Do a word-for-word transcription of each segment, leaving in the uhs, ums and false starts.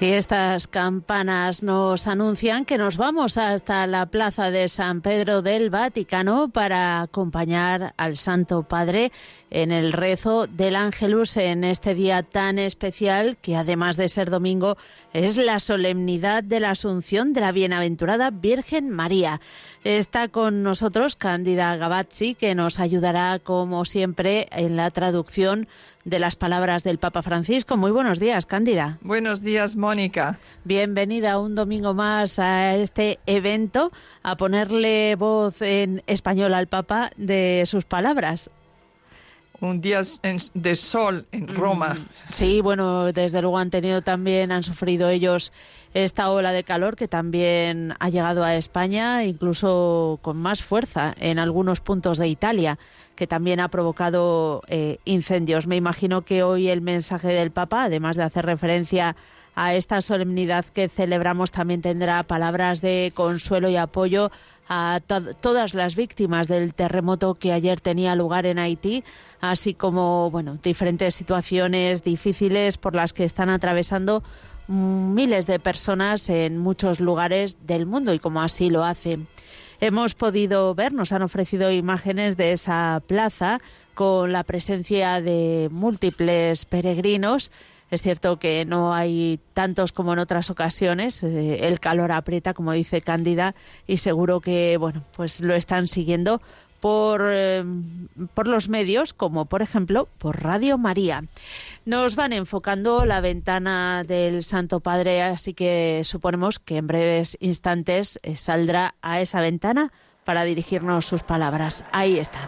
Y estas campanas nos anuncian que nos vamos hasta la plaza de San Pedro del Vaticano para acompañar al Santo Padre en el rezo del Ángelus en este día tan especial que, además de ser domingo, es la solemnidad de la Asunción de la Bienaventurada Virgen María. Está con nosotros Cándida Gavazzi, que nos ayudará, como siempre, en la traducción de las palabras del Papa Francisco. Muy buenos días, Cándida. Buenos días, Mónica. Bienvenida un domingo más a este evento, a ponerle voz en español al Papa de sus palabras. Un día de sol en Roma. Sí, bueno, desde luego han tenido también, han sufrido ellos esta ola de calor que también ha llegado a España, incluso con más fuerza en algunos puntos de Italia, que también ha provocado eh, incendios. Me imagino que hoy el mensaje del Papa, además de hacer referencia a esta solemnidad que celebramos, también tendrá palabras de consuelo y apoyo a to- todas las víctimas del terremoto que ayer tenía lugar en Haití, así como, bueno, diferentes situaciones difíciles por las que están atravesando miles de personas en muchos lugares del mundo, y como así lo hacen. Hemos podido ver, nos han ofrecido imágenes de esa plaza con la presencia de múltiples peregrinos. Es cierto que no hay tantos como en otras ocasiones, eh, el calor aprieta, como dice Cándida, y seguro que, bueno, pues lo están siguiendo por, eh, por los medios, como por ejemplo por Radio María. Nos van enfocando la ventana del Santo Padre, así que suponemos que en breves instantes eh, saldrá a esa ventana para dirigirnos sus palabras. Ahí está.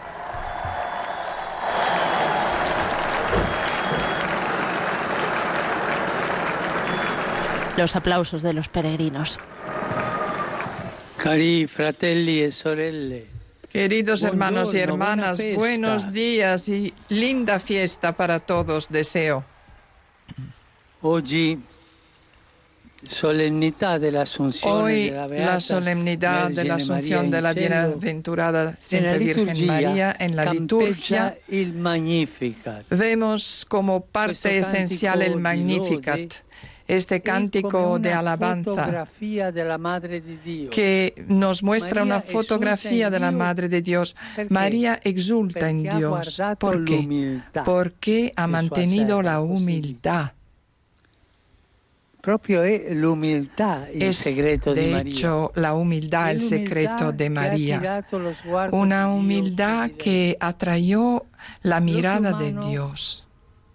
Los aplausos de los peregrinos. Cari fratelli e sorelle. Queridos hermanos y hermanas, buena buenos días y linda fiesta para todos deseo. Oggi solemnità dell'Assunzione Hoy della la Beata solemnidad de la Vergine Asunción María de la in cielo, Bienaventurada Siempre nella Virgen liturgia María en la liturgia. campeggia il Magnificat. Vemos como parte Questo esencial cantico el di Magnificat, lode este e cántico come de una alabanza fotografia della Madre di Dio. que nos muestra María una fotografía de la Dio, Madre de Dios. perché? María exulta en Perché ha Dios. guardato ¿Por qué? l'umiltà Porque ha di sua mantenido serva, la così humildad. Proprio è l'umiltà il Es, segreto di de María. hecho, la humildad el secreto de María. Una humildad que atrayó la mirada de Dios.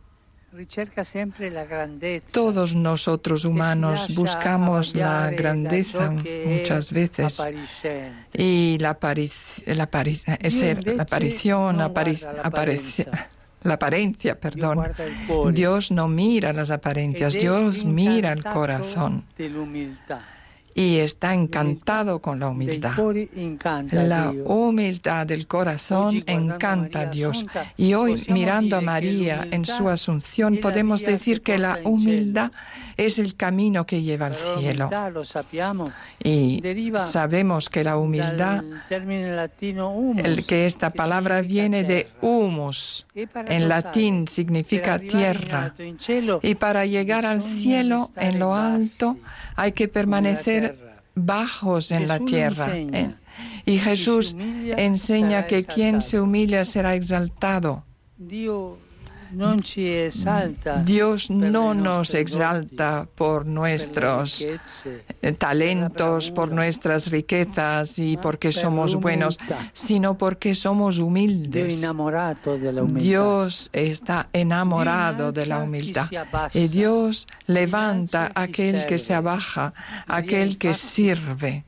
Todos nosotros humanos buscamos la grandeza muchas veces y la, aparic- la, aparic- ser, la aparición, aparic- aparec- la apariencia, perdón. Dios no mira las apariencias, Dios mira el corazón y está encantado con la humildad. La humildad del corazón encanta a Dios. Y hoy, mirando a María en su Asunción, podemos decir que la humildad es el camino que lleva al cielo. Y sabemos que la humildad, el que esta palabra viene de humus, en latín significa tierra. Y para llegar al cielo, en lo alto, hay que permanecer bajos en la tierra. Y Jesús enseña que quien se humilla será exaltado. Dios no nos exalta por nuestros talentos, por nuestras riquezas y porque somos buenos, sino porque somos humildes. Dios está enamorado de la humildad y Dios levanta a aquel que se abaja, aquel que sirve.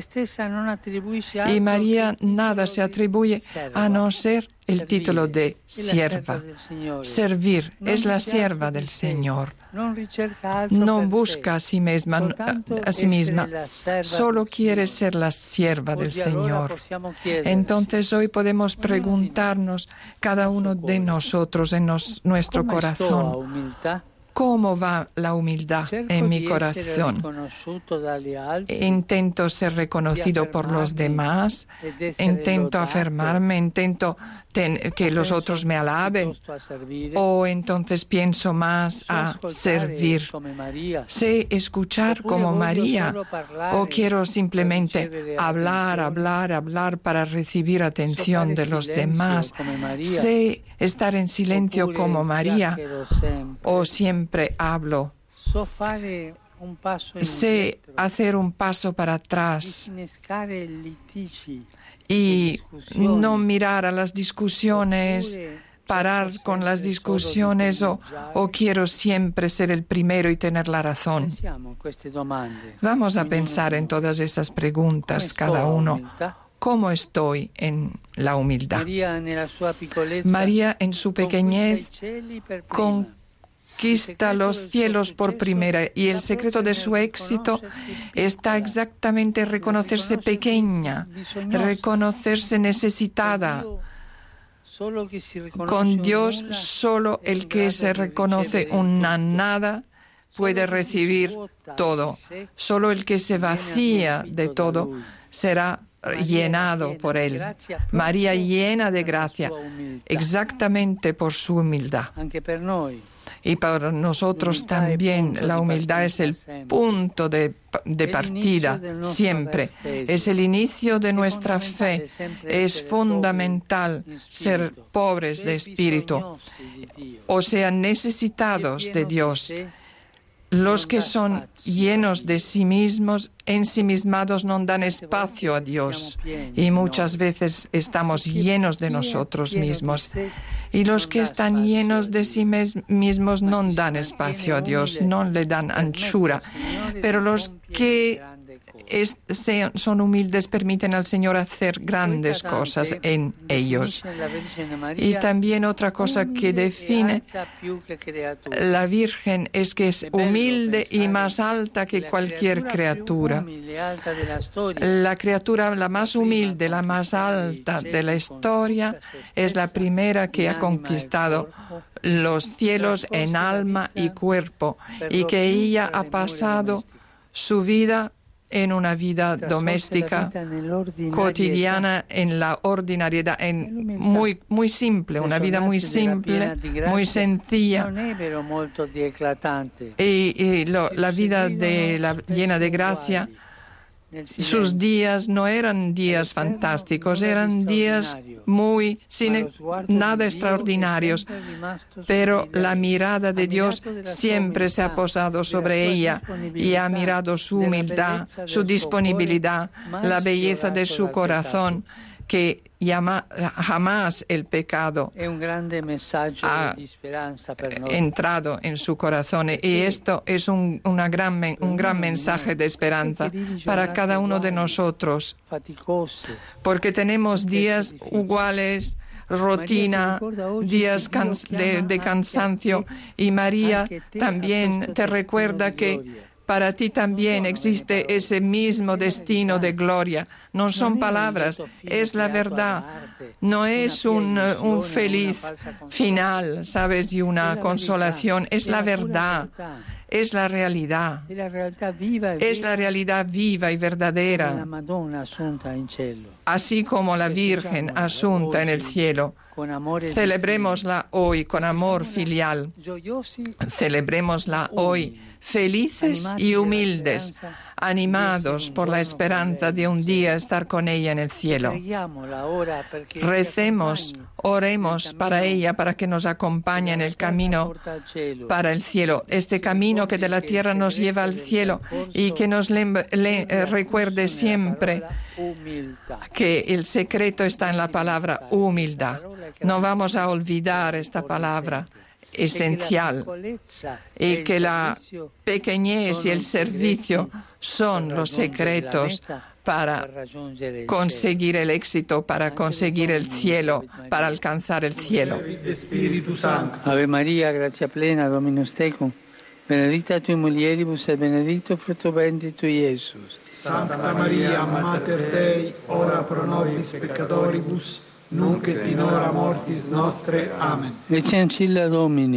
Y María nada se atribuye a no ser el título de sierva. Servir, es la sierva del Señor. No busca a sí misma, a sí misma, solo quiere ser la sierva del Señor. Entonces hoy podemos preguntarnos, cada uno de nosotros en nos, nuestro corazón, ¿Cómo va la humildad en mi corazón? Intento ser reconocido por los demás, intento afirmarme, intento ten, que los otros me alaben, o entonces pienso más a servir. Sé escuchar como María, o quiero simplemente hablar, hablar, hablar para recibir atención de los demás. Sé estar en silencio como María, o siempre hablo. Sé hacer un paso para atrás y no mirar a las discusiones, parar con las discusiones o, o quiero siempre ser el primero y tener la razón. Vamos a pensar en todas esas preguntas, cada uno. ¿Cómo estoy en la humildad? María en su pequeñez conquista los cielos por primera y el secreto de su éxito está exactamente en reconocerse pequeña, reconocerse necesitada. Con Dios solo el que se reconoce una nada puede recibir todo. Solo el que se vacía de todo será llenado por Él. María llena de gracia, exactamente por su humildad. Y para nosotros también la humildad es el punto de, de partida, siempre. Es el inicio de nuestra fe. Es fundamental ser pobres de espíritu, o sea, necesitados de Dios. Los que son llenos de sí mismos, ensimismados, no dan espacio a Dios. Y muchas veces estamos llenos de nosotros mismos. Y los que están llenos de sí mismos no dan espacio a Dios, no le dan anchura. Pero los que Es, sean, son humildes, permiten al Señor hacer grandes cosas en ellos. Y también otra cosa que define la Virgen es que es humilde y más alta que cualquier criatura. La criatura la más humilde, la más alta de la historia, es la primera que ha conquistado los cielos en alma y cuerpo, y que ella ha pasado su vida en una vida doméstica, cotidiana, en la ordinariedad, en muy, muy simple, una vida muy simple, muy sencilla. Y, y lo, la vida de la llena de gracia, sus días no eran días fantásticos, eran días muy sin nada extraordinarios, pero la mirada de Dios siempre se ha posado sobre ella y ha mirado su humildad, su disponibilidad, la belleza de su corazón, que llama, jamás el pecado ha entrado en su corazón. Y esto es un, una gran, un gran mensaje de esperanza para cada uno de nosotros, porque tenemos días iguales, rutina, días de, de cansancio, y María también te recuerda que para ti también existe ese mismo destino de gloria. No son palabras, es la verdad. No es un, un feliz final, ¿sabes? Y una consolación. Es la verdad. Es la realidad. Es la realidad viva y verdadera. Así como la Virgen asunta en el cielo. Celebrémosla hoy con amor filial. Celebrémosla hoy felices y humildes, animados por la esperanza de un día estar con ella en el cielo. Recemos, oremos para ella, para que nos acompañe en el camino para el cielo, este camino que de la tierra nos lleva al cielo, y que nos le, le, eh, recuerde siempre que el secreto está en la palabra humildad. No vamos a olvidar esta palabra esencial, y que la pequeñez y el servicio son los secretos para conseguir el éxito, para conseguir el cielo, para alcanzar el cielo. Ave María, gracia plena, Dominus tecum, benedicta tui mulieribus et benedictus fructus ventris tui, Iesus. Santa Maria, Mater Dei, ora pro nobis peccatoribus, nunc et in hora mortis nostre. Amen. Ecce ancilla Domini.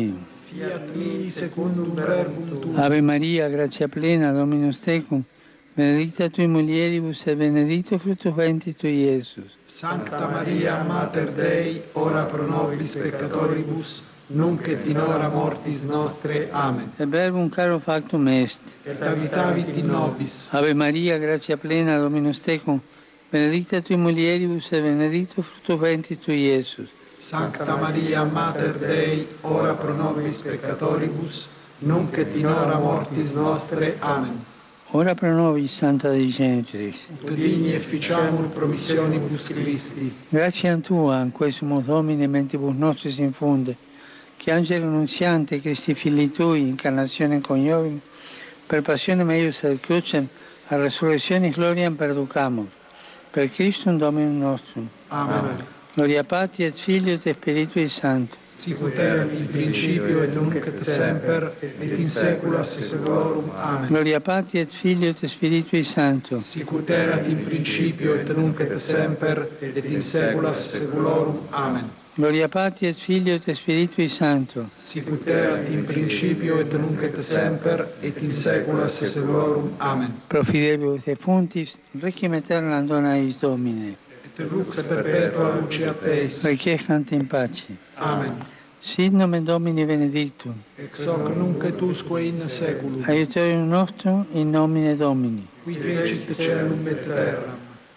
Fiat mi secundum verbum tuum. Ave Maria, grazia plena, Dominus tecum, benedicta tui mulieribus et benedictus fructus ventris tui, Iesus. Sancta Maria, Mater Dei, ora pro nobis peccatoribus, nunc et in hora mortis nostre. Amen. Et verbum caro factum est. Et habitavit in nobis. Ave Maria, grazia plena, Dominus tecum, benedicta tui mulieribus et benedictus fructus ventris tui, Iesus. Sancta Maria, Mater Dei, ora pro nobis peccatoribus, nunc et in hora mortis nostre. Amen. Ora pro nobis, Santa Dei Genitrix. Ut digni efficiamur promissionibus Christi. Grazie a Tua, in quae sumus Domine, mentibus nostris infunde, che Angelo Nunziante, Christi Filii Tui, incarnazione coniovim, per passione meius ad crucem, a resurrectionis gloriam perducamur. Per Christum Dominum nostrum. Amen. Gloria Patri et Filio et Spiritui Sancto. Sicut erat in principio et nunc et semper et in saecula saeculorum. Amen. Gloria Patri et Filio et Spiritui Sancto. Sicut erat in principio et nunc et semper et in saecula saeculorum. Amen. Gloria Patri et Filio et Spiritui Sancto. Sicut erat in principio et nunc et semper et in saecula saeculorum. Amen. Pro fidelibus defunctis, requiem aeternam dona eis Domine. Et lux perpetua luceat eis. Requiescant in pace. Amen. Sit nomen Domini benedictum. Ex hoc nunc et usque in saeculum. Aiutorium nostrum in nomine Domini. Qui fecit caelum et terram.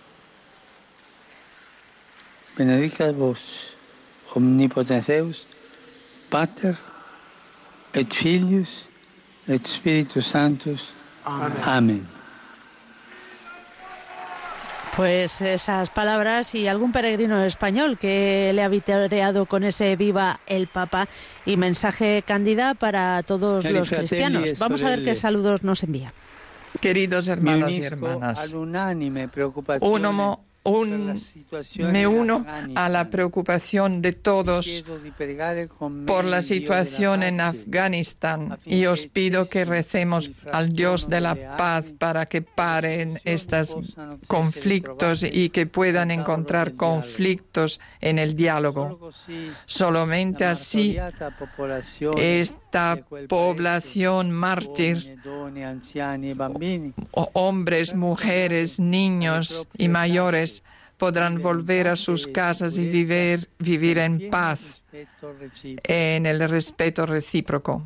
Benedicat vos, omnipotens Deus, Pater, et Filius, et Spiritus Sanctus. Amen. Amén. Pues esas palabras y algún peregrino español que le ha vitoreado con ese viva el Papa y mensaje cándida para todos los cristianos. Vamos a ver qué saludos nos envía. Queridos hermanos y hermanas, uno, un, me uno a la preocupación de todos por la situación en Afganistán y os pido que recemos al Dios de la paz para que paren estos conflictos y que puedan encontrar conflictos en el diálogo. Solamente así esta población mártir, hombres, mujeres, niños y mayores, podrán volver a sus casas y vivir, vivir en paz, en el respeto recíproco.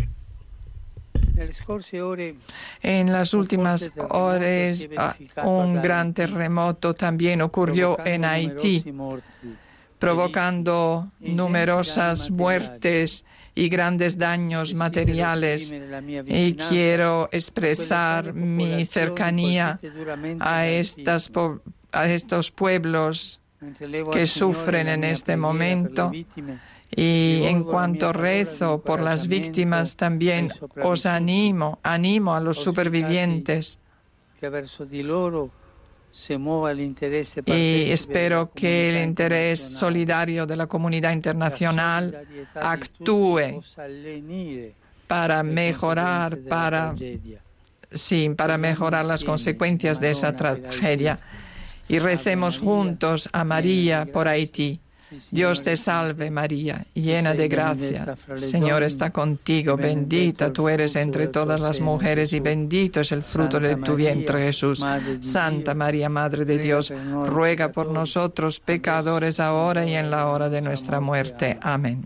En las últimas horas, un gran terremoto también ocurrió en Haití, provocando numerosas muertes y grandes daños materiales, y quiero expresar mi cercanía a, estas, a estos pueblos que sufren en este momento. Y en cuanto rezo por las víctimas, también os animo, animo a los supervivientes. Y espero que el interés solidario de la comunidad internacional actúe para mejorar, para, sí, para mejorar las consecuencias de esa tragedia. Y recemos juntos a María por Haití. Dios te salve María, llena de gracia. Señor está contigo, bendita tú eres entre todas las mujeres y bendito es el fruto de tu vientre Jesús. Santa María, Madre de Dios, ruega por nosotros pecadores ahora y en la hora de nuestra muerte. Amén.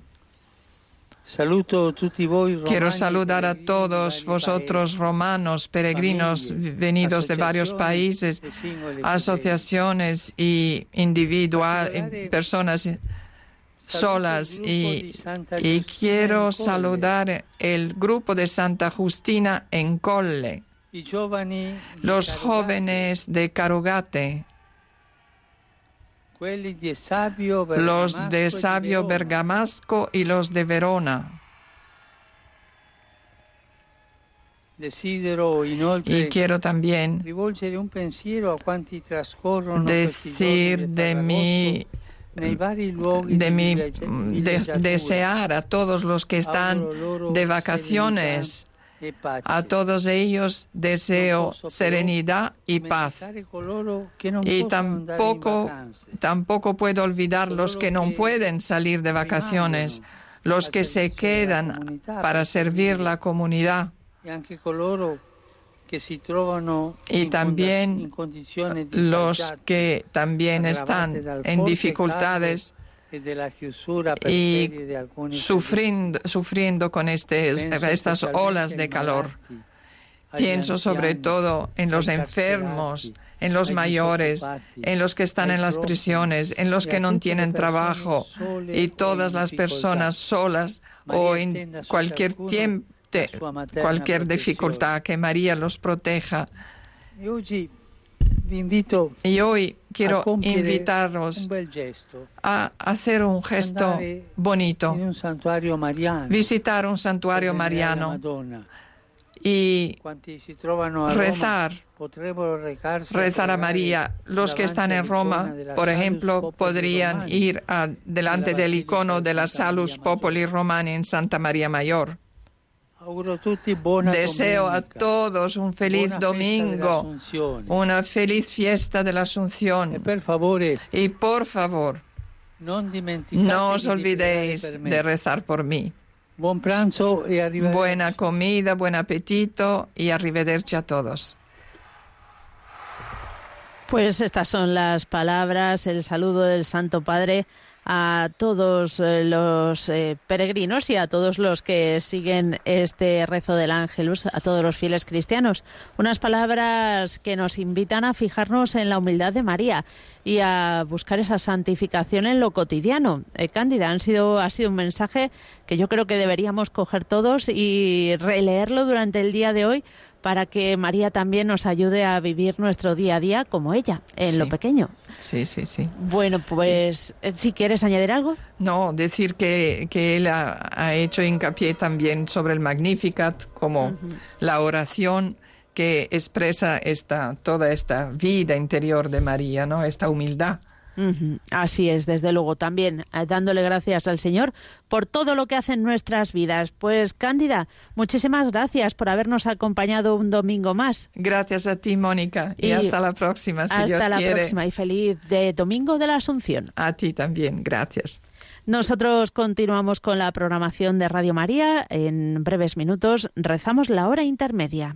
Quiero saludar a todos vosotros romanos, peregrinos venidos de varios países, asociaciones y individuales, personas solas. Y, y quiero saludar el grupo de Santa Justina en Colle, los jóvenes de Carugate, los de Savio Bergamasco y los de Verona. Y quiero también decir de mí, de mi de, desear a todos los que están de vacaciones. A todos ellos deseo serenidad y paz. Y tampoco, tampoco puedo olvidar los que no pueden salir de vacaciones, los que se quedan para servir la comunidad y también los que también están en dificultades y sufriendo, sufriendo con este, estas olas de calor. Pienso sobre todo en los enfermos, en los mayores, en los que están en las prisiones, en los que no tienen trabajo y todas las personas solas o en cualquier tiempo, cualquier dificultad, que María los proteja. Y hoy quiero invitaros a hacer un gesto bonito, visitar un santuario mariano y rezar, rezar a María. Los que están en Roma, por ejemplo, podrían ir a, delante del icono de la Salus Populi Romani en Santa María Mayor. Deseo a todos un feliz domingo, una feliz fiesta de la Asunción. Y por favor, no os olvidéis de rezar por mí. Buena comida, buen apetito y arrivederci a todos. Pues estas son las palabras, el saludo del Santo Padre a todos los eh, peregrinos y a todos los que siguen este rezo del Ángelus, a todos los fieles cristianos. Unas palabras que nos invitan a fijarnos en la humildad de María y a buscar esa santificación en lo cotidiano. Eh, Cándida, han sido, ha sido un mensaje que yo creo que deberíamos coger todos y releerlo durante el día de hoy, para que María también nos ayude a vivir nuestro día a día como ella, en sí. lo pequeño. Sí, sí, sí. Bueno, pues, si quieres añadir algo. No, decir que, que él ha, ha hecho hincapié también sobre el Magnificat como uh-huh. la oración que expresa esta, toda esta vida interior de María, ¿no? Esta humildad. Uh-huh. Así es, desde luego, también eh, dándole gracias al Señor por todo lo que hace en nuestras vidas. Pues Cándida, muchísimas gracias por habernos acompañado un domingo más. Gracias a ti, Mónica, y, y hasta la próxima, si hasta Dios la quiere. próxima y feliz de Domingo de la Asunción. A ti también, gracias. Nosotros continuamos con la programación de Radio María. En breves minutos rezamos la hora intermedia.